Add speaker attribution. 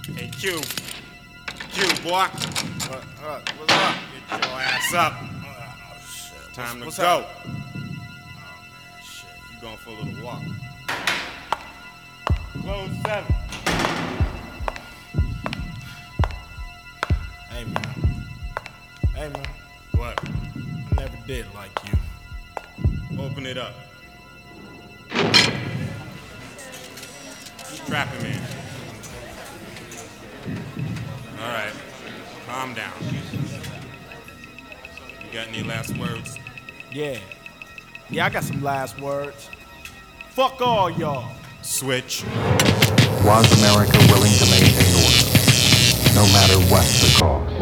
Speaker 1: Hey, Q. Q, boy.
Speaker 2: What's up?
Speaker 1: Get your ass up.
Speaker 2: Oh, shit.
Speaker 1: Time to
Speaker 2: What's
Speaker 1: go.
Speaker 2: up? Oh, man, shit.
Speaker 1: You going for a little walk. Close 7.
Speaker 2: Hey, man. Hey, man.
Speaker 1: What?
Speaker 2: I never did like you.
Speaker 1: Open it up. Trapping man. All right. Calm down. You got any last words?
Speaker 2: Yeah. Yeah, I got some last words. Fuck all y'all.
Speaker 1: Switch.
Speaker 3: Was America willing to maintain order, no matter what the cost?